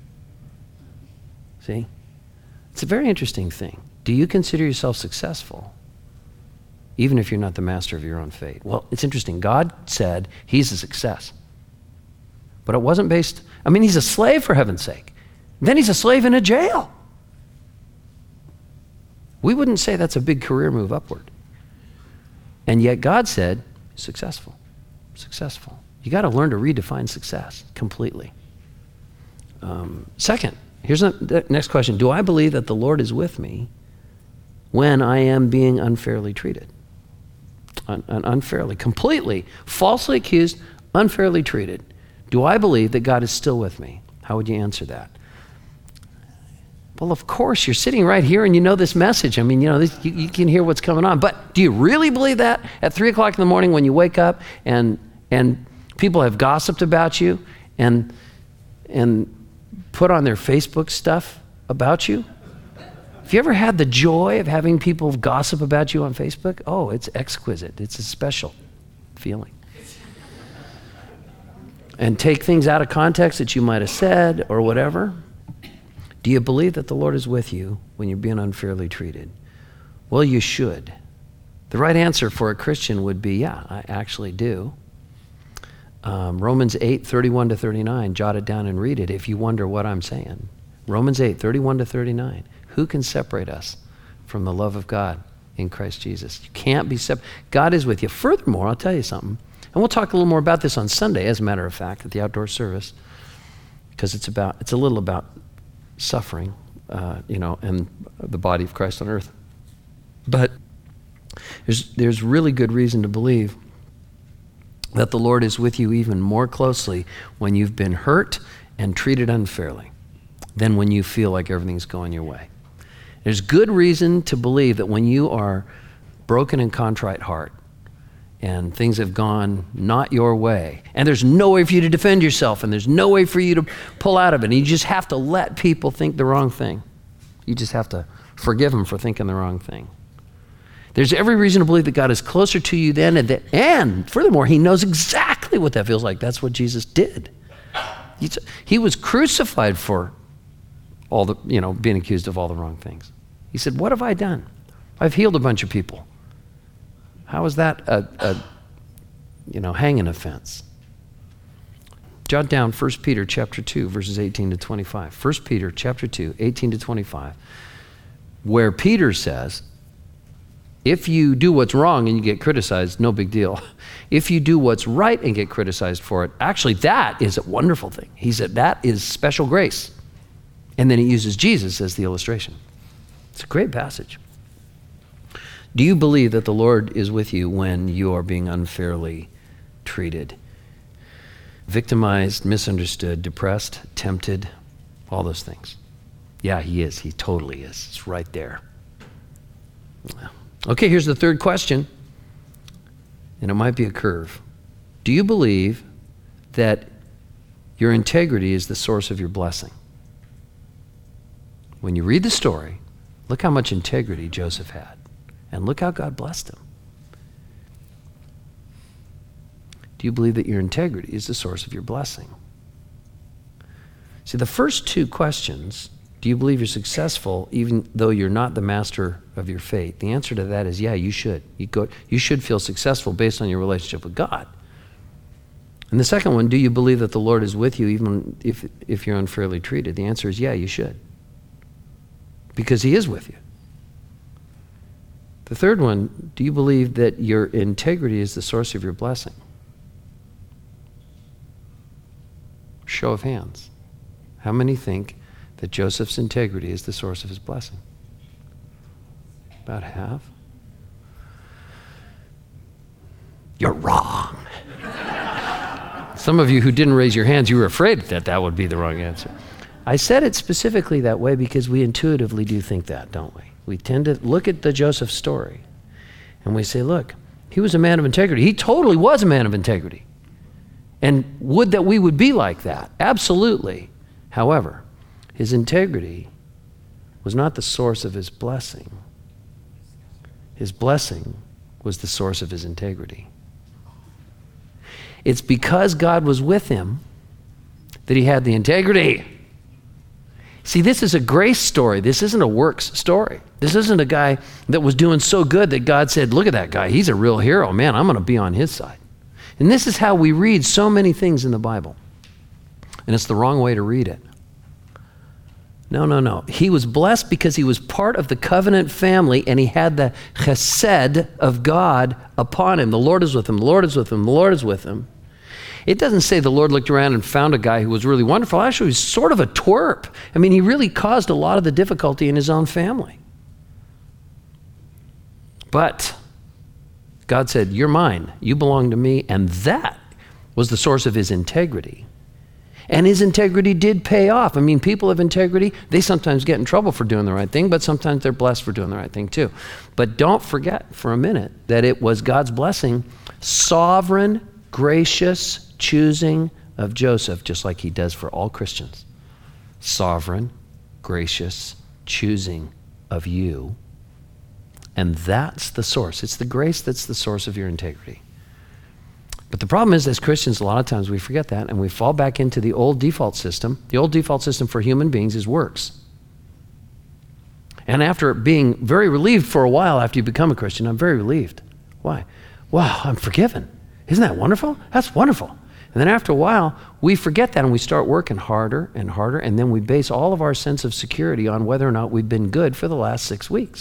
See? It's a very interesting thing. Do you consider yourself successful, even if you're not the master of your own fate? Well, it's interesting. God said he's a success, but it wasn't based, I mean, he's a slave for heaven's sake. Then he's a slave in a jail. We wouldn't say that's a big career move upward. And yet God said, successful. Successful. You got to learn to redefine success completely. Um, second, here's the next question. Do I believe that the Lord is with me when I am being unfairly treated? Un- un- unfairly, completely, falsely accused, unfairly treated. Do I believe that God is still with me? How would you answer that? Well, of course, you're sitting right here and you know this message. I mean, you know, this, you, you can hear what's coming on. But do you really believe that at three o'clock in the morning when you wake up and and people have gossiped about you and and put on their Facebook stuff about you? Have you ever had the joy of having people gossip about you on Facebook? Oh, it's exquisite. It's a special feeling. And take things out of context that you might have said or whatever. Do you believe that the Lord is with you when you're being unfairly treated? Well, you should. The right answer for a Christian would be, yeah, I actually do. Um, Romans eight, thirty-one to thirty-nine, jot it down and read it if you wonder what I'm saying. Romans eight, thirty-one to thirty-nine. Who can separate us from the love of God in Christ Jesus? You can't be separated. God is with you. Furthermore, I'll tell you something, and we'll talk a little more about this on Sunday, as a matter of fact, at the outdoor service, because it's about it's a little about suffering, uh, you know, and the body of Christ on earth. But there's there's really good reason to believe that the Lord is with you even more closely when you've been hurt and treated unfairly than when you feel like everything's going your way. There's good reason to believe that when you are broken and contrite heart and things have gone not your way, and there's no way for you to defend yourself, and there's no way for you to pull out of it, and you just have to let people think the wrong thing. You just have to forgive them for thinking the wrong thing. There's every reason to believe that God is closer to you then, and, that, and furthermore, he knows exactly what that feels like. That's what Jesus did. He's, he was crucified for all the, you know, being accused of all the wrong things. He said, what have I done? I've healed a bunch of people. How is that a, a you know, hanging offense? Jot down First Peter chapter two, verses eighteen to twenty-five. First Peter chapter two, eighteen to twenty-five, where Peter says, if you do what's wrong and you get criticized, no big deal. If you do what's right and get criticized for it, actually that is a wonderful thing. He said that is special grace. And then he uses Jesus as the illustration. It's a great passage. Do you believe that the Lord is with you when you are being unfairly treated, victimized, misunderstood, depressed, tempted, all those things? Yeah, he is. He totally is. It's right there. Okay, here's the third question, and it might be a curve. Do you believe that your integrity is the source of your blessing? When you read the story, look how much integrity Joseph had, and look how God blessed him. Do you believe that your integrity is the source of your blessing? See, the first two questions, do you believe you're successful even though you're not the master of your fate? The answer to that is, yeah, you should. You go, you should feel successful based on your relationship with God. And the second one, do you believe that the Lord is with you even if, if you're unfairly treated? The answer is, yeah, you should. Because he is with you. The third one, do you believe that your integrity is the source of your blessing? Show of hands. How many think that Joseph's integrity is the source of his blessing? About half. You're wrong. Some of you who didn't raise your hands, you were afraid that that would be the wrong answer. I said it specifically that way because we intuitively do think that, don't we? We tend to look at the Joseph story and we say, look, he was a man of integrity. He totally was a man of integrity. And would that we would be like that. Absolutely. However, his integrity was not the source of his blessing. His blessing was the source of his integrity. It's because God was with him that he had the integrity. See, this is a grace story. This isn't a works story. This isn't a guy that was doing so good that God said, look at that guy. He's a real hero. Man, I'm going to be on his side. And this is how we read so many things in the Bible. And it's the wrong way to read it. No, no, no. He was blessed because he was part of the covenant family and he had the chesed of God upon him. The Lord is with him. The Lord is with him. The Lord is with him. It doesn't say the Lord looked around and found a guy who was really wonderful. Actually, he was sort of a twerp. I mean, he really caused a lot of the difficulty in his own family. But God said, you're mine. You belong to me. And that was the source of his integrity. And his integrity did pay off. I mean, people of integrity, they sometimes get in trouble for doing the right thing, but sometimes they're blessed for doing the right thing too. But don't forget for a minute that it was God's blessing, sovereign, gracious choosing of Joseph, just like he does for all Christians. Sovereign, gracious, choosing of you. And that's the source. It's the grace that's the source of your integrity. But the problem is, as Christians, a lot of times we forget that and we fall back into the old default system. The old default system for human beings is works. And after being very relieved for a while after you become a Christian, I'm very relieved. Why? Wow, I'm forgiven. Isn't that wonderful? That's wonderful. And then after a while, we forget that and we start working harder and harder, and then we base all of our sense of security on whether or not we've been good for the last six weeks.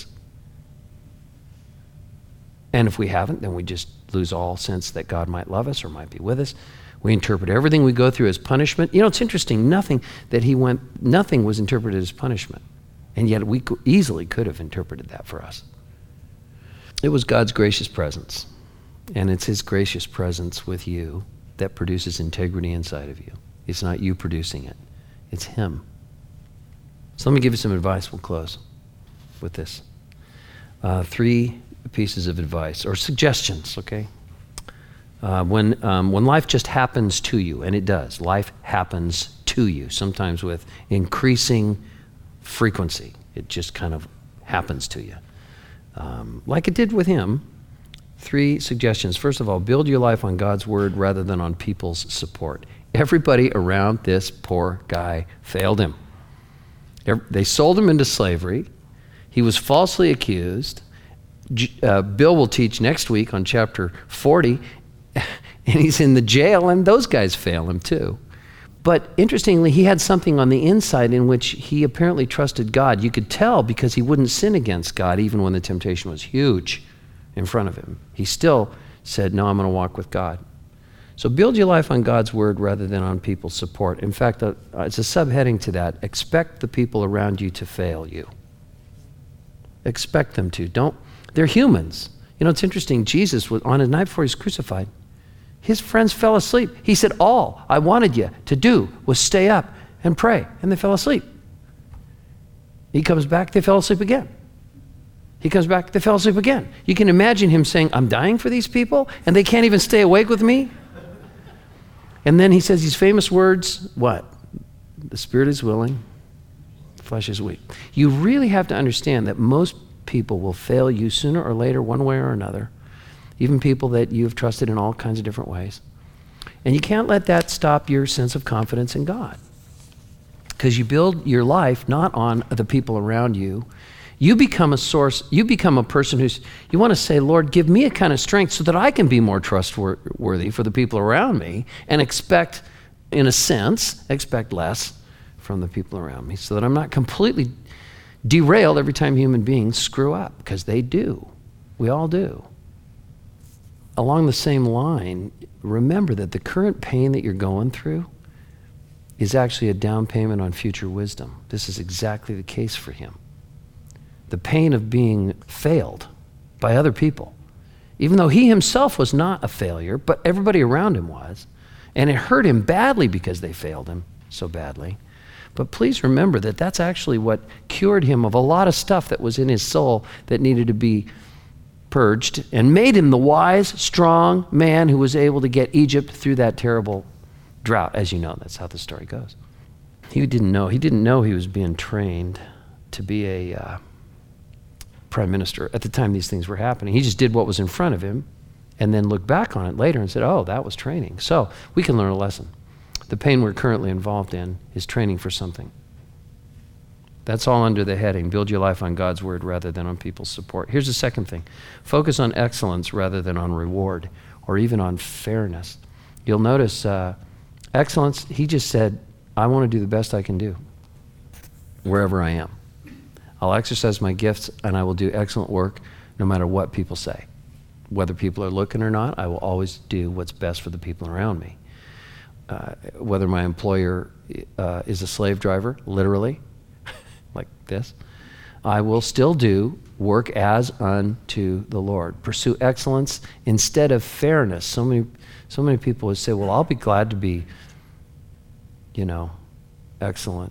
And if we haven't, then we just lose all sense that God might love us or might be with us. We interpret everything we go through as punishment. You know, it's interesting, nothing that he went, nothing was interpreted as punishment. And yet we co- easily could have interpreted that for us. It was God's gracious presence. And it's his gracious presence with you that produces integrity inside of you. It's not you producing it. It's him. So let me give you some advice. We'll close with this. Uh, three pieces of advice or suggestions, okay? Uh, when, um, when life just happens to you, and it does, life happens to you, sometimes with increasing frequency. It just kind of happens to you. Um, like it did with him. Three suggestions. First of all, build your life on God's word rather than on people's support. Everybody around this poor guy failed him. They sold him into slavery. He was falsely accused. Uh, Bill will teach next week on chapter forty, and he's in the jail, and those guys fail him too. But interestingly, he had something on the inside in which he apparently trusted God. You could tell because he wouldn't sin against God even when the temptation was huge in front of him. He still said, no, I'm going to walk with God. So build your life on God's word rather than on people's support. In fact, uh, it's a subheading to that. Expect the people around you to fail you. Expect them to. Don't. They're humans. You know, it's interesting. Jesus, was on his night before he was crucified, his friends fell asleep. He said, all I wanted you to do was stay up and pray. And they fell asleep. He comes back, they fell asleep again. He comes back, they fell asleep again. You can imagine him saying, I'm dying for these people, and they can't even stay awake with me. And then he says these famous words, what? The spirit is willing, the flesh is weak. You really have to understand that most people will fail you sooner or later, one way or another, even people that you've trusted in all kinds of different ways. And you can't let that stop your sense of confidence in God, because you build your life not on the people around you. You become a source, you become a person who's, you want to say, Lord, give me a kind of strength so that I can be more trustworthy for the people around me and expect, in a sense, expect less from the people around me so that I'm not completely derailed every time human beings screw up, because they do. We all do. Along the same line, remember that the current pain that you're going through is actually a down payment on future wisdom. This is exactly the case for him. The pain of being failed by other people, even though he himself was not a failure, but everybody around him was, and it hurt him badly because they failed him so badly. But please remember that that's actually what cured him of a lot of stuff that was in his soul that needed to be purged and made him the wise, strong man who was able to get Egypt through that terrible drought. As you know, that's how the story goes. He didn't know. He didn't know he was being trained to be a uh, prime minister at the time these things were happening. He just did what was in front of him and then looked back on it later and said, oh, that was training. So we can learn a lesson. The pain we're currently involved in is training for something. That's all under the heading, build your life on God's word rather than on people's support. Here's the second thing. Focus on excellence rather than on reward or even on fairness. You'll notice uh, excellence, he just said, I want to do the best I can do wherever I am. I'll exercise my gifts and I will do excellent work no matter what people say. Whether people are looking or not, I will always do what's best for the people around me. Uh, whether my employer uh, is a slave driver, literally, like this, I will still do work as unto the Lord. Pursue excellence instead of fairness. So many, so many people would say, well, I'll be glad to be, you know, excellent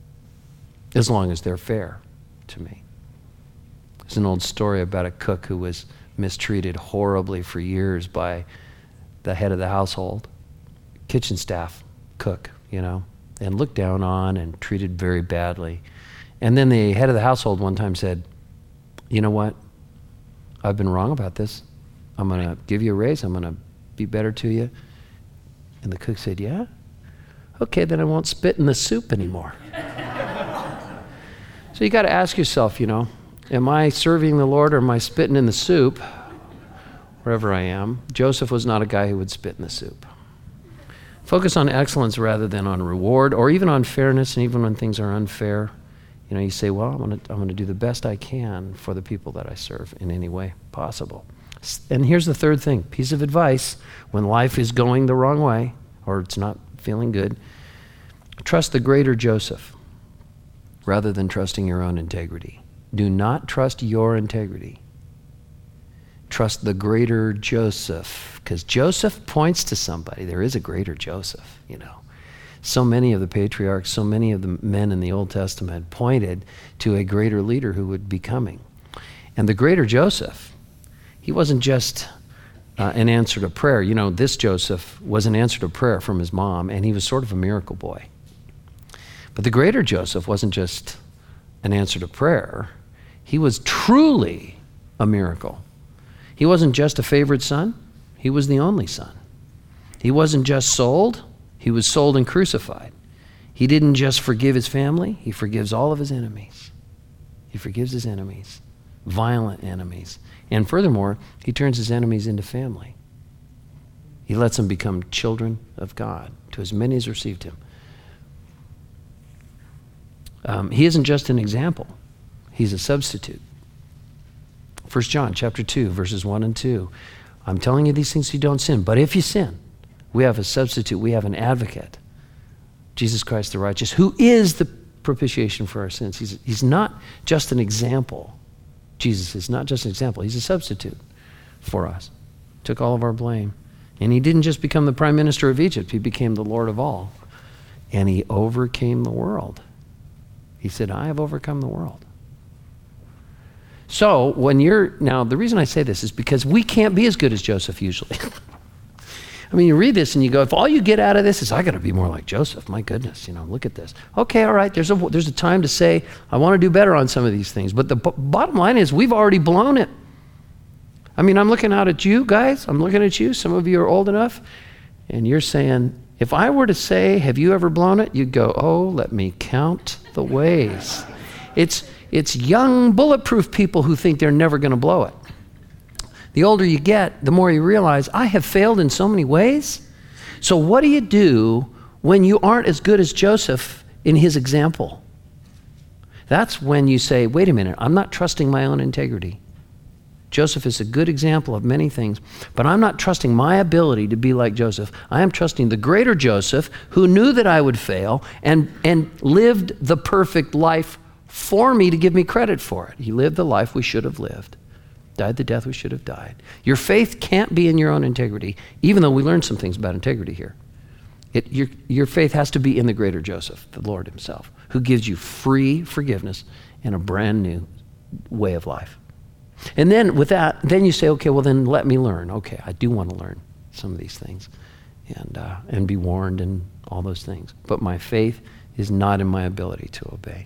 as long as they're fair to me. There's an old story about a cook who was mistreated horribly for years by the head of the household, kitchen staff, cook, you know, and looked down on and treated very badly. And then the head of the household one time said, you know what? I've been wrong about this. I'm going to give you a raise. I'm going to be better to you. And the cook said, yeah? Okay, then I won't spit in the soup anymore. So you got to ask yourself, you know, am I serving the Lord or am I spitting in the soup? Wherever I am. Joseph was not a guy who would spit in the soup. Focus on excellence rather than on reward or even on fairness, and even when things are unfair. You know, you say, well, I'm going to I'm going to do the best I can for the people that I serve in any way possible. And here's the third thing, piece of advice, when life is going the wrong way or it's not feeling good, trust the greater Joseph rather than trusting your own integrity. Do not trust your integrity. Trust the greater Joseph, because Joseph points to somebody. There is a greater Joseph, you know. So many of the patriarchs, so many of the men in the Old Testament pointed to a greater leader who would be coming. And the greater Joseph, he wasn't just uh, an answer to prayer. You know, this Joseph was an answer to prayer from his mom, and he was sort of a miracle boy. But the greater Joseph wasn't just an answer to prayer. He was truly a miracle. He wasn't just a favored son. He was the only son. He wasn't just sold. He was sold and crucified. He didn't just forgive his family. He forgives all of his enemies. He forgives his enemies, violent enemies. And furthermore, he turns his enemies into family. He lets them become children of God, to as many as received him. Um, he isn't just an example. He's a substitute. First John chapter two, verses one and two. I'm telling you these things so you don't sin. But if you sin, we have a substitute. We have an advocate, Jesus Christ the righteous, who is the propitiation for our sins. He's, he's not just an example. Jesus is not just an example. He's a substitute for us. Took all of our blame. And he didn't just become the prime minister of Egypt. He became the Lord of all. And he overcame the world. He said, I have overcome the world. So when you're, now the reason I say this is because we can't be as good as Joseph usually. I mean, you read this and you go, if all you get out of this is, I got to be more like Joseph, my goodness, you know, look at this. Okay, all right, there's a, there's a time to say, I want to do better on some of these things. But the b- bottom line is we've already blown it. I mean, I'm looking out at you guys. I'm looking at you. Some of you are old enough. And you're saying, if I were to say, have you ever blown it? You'd go, oh, let me count the ways. It's It's young, bulletproof people who think they're never going to blow it. The older you get, the more you realize, I have failed in so many ways. So what do you do when you aren't as good as Joseph in his example? That's when you say, wait a minute, I'm not trusting my own integrity. Joseph is a good example of many things, but I'm not trusting my ability to be like Joseph. I am trusting the greater Joseph who knew that I would fail and, and lived the perfect life for me to give me credit for it. He lived the life we should have lived, died the death we should have died. Your faith can't be in your own integrity, even though we learned some things about integrity here. It, your, your faith has to be in the greater Joseph, the Lord himself, who gives you free forgiveness and a brand new way of life. And then with that, then you say, okay, well then let me learn. Okay, I do want to learn some of these things and uh, and be warned and all those things. But my faith is not in my ability to obey.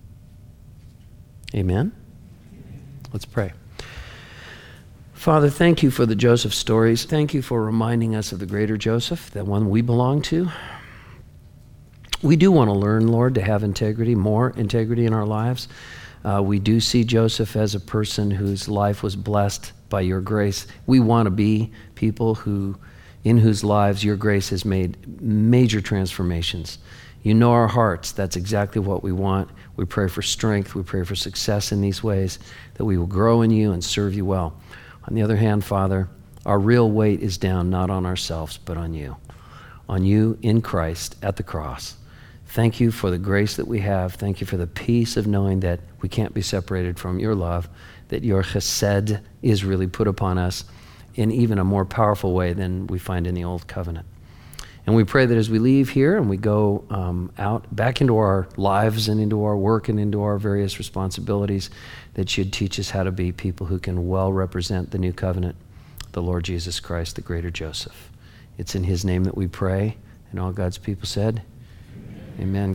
Amen? Let's pray. Father, thank you for the Joseph stories. Thank you for reminding us of the greater Joseph, the one we belong to. We do want to learn, Lord, to have integrity, more integrity in our lives. Uh, we do see Joseph as a person whose life was blessed by your grace. We want to be people who, in whose lives your grace has made major transformations. You know our hearts. That's exactly what we want. We pray for strength. We pray for success in these ways, that we will grow in you and serve you well. On the other hand, Father, our real weight is down not on ourselves, but on you. On you in Christ at the cross. Thank you for the grace that we have. Thank you for the peace of knowing that we can't be separated from your love, that your chesed is really put upon us in even a more powerful way than we find in the Old Covenant. And we pray that as we leave here and we go um, out back into our lives and into our work and into our various responsibilities, that you'd teach us how to be people who can well represent the new covenant, the Lord Jesus Christ, the greater Joseph. It's in his name that we pray And all God's people said, amen.